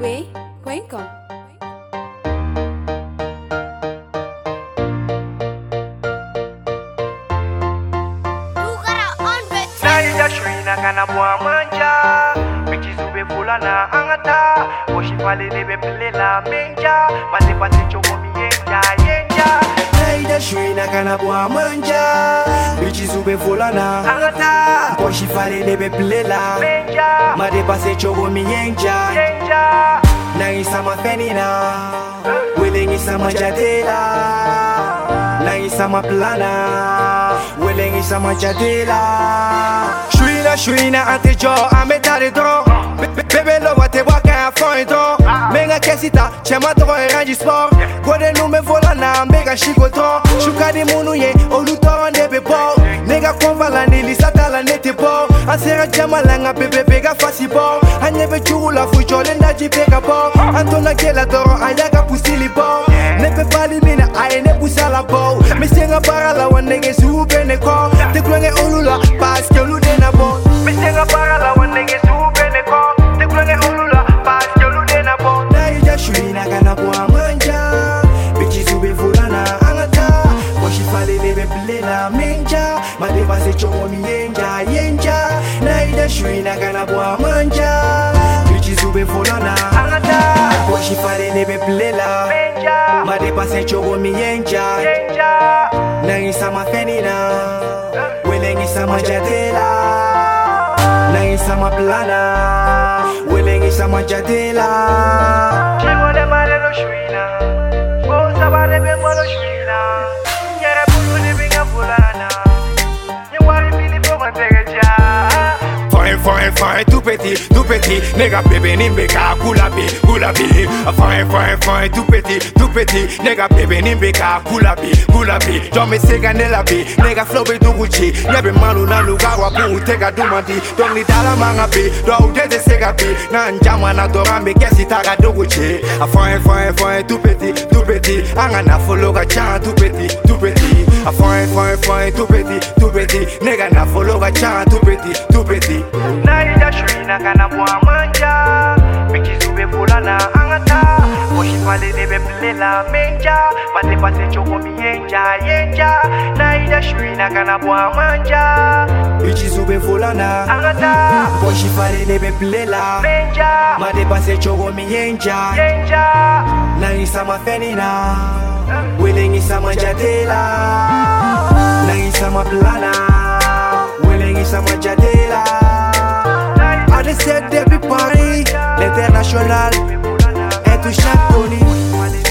amadzambuwe.com. Naija shuina kana bwa manja Bichizube fulana angata Oshifale lebe pelela menja Matepate choko miyenja yenja Naija shuina kana bwa manja Bichizube fulana angata Oshifale lebe pelela menja Matepase choko miyenja yenja Naisa mafenina Wilengisa majadela Naisa maplana Wilengisa majadela Shuina antejo ametare dron Bebe lo wate waka afon dron Menga kesita chema dron rangi sport Gode nou me vola na mega shikoton Shuka di munu ye olutoron de bebo Nega konvala ni lisata la nete bo Ansera jama langa bebe bega fasi bo Anyebe churu la fujole ndaji bega bo Antona gela doron ayaga pusili bo Nepe pali mina aye ne pusala bo Misenga barala wa nege suube ne ko Te klonge olula paske olude na bo Misenga barala wa nege suube ne ko Te klonge olula paske olude na bo Naija shuina kana bwa manja Bichi sube fulana angata Washifale lebe pelela menja Madeba se chomo miyenja yenja Naija shuina kana bwa manja Bichi sube fulana angata Washifale lebe pelela menja Madeba se chomo miyenja yenja Nangisa mafenina Welengisa majadela Nangisa maplana Welengisa majadela Chimole malero shuina Bosa barebe molo shuina Nyere bulu ni binga fulana Nyewari pili po mantegeja Fine, tout petit Nega bebe nimbeka kulabi Fine, tout petit Nega bebe nimbeka kulabi Jome sega nelabi Nega flobe duguchi Nyebe malu na lugawa bu tega dumandi Dong ni dala mangabi Do udete sega bi Na njama na dorambe kesi taga duguchi Fine, tout petit Anga na follow ga chan tout petit Fine, tout petit Nega na follow ga chan tout petit Naija shuina kana bwa manja Bichizube fulana angata Oshifale lebe pelela menja Matepase choko miyenja yenja Naija shuina kana bwa manja Bichizube fulana angata Oshifale lebe pelela menja Matepase choko miyenja yenja Naisa mafenina Welengisa majadela Naisa maplana Welengisa majadela I said depuis Paris, l'international, intouchable Tony.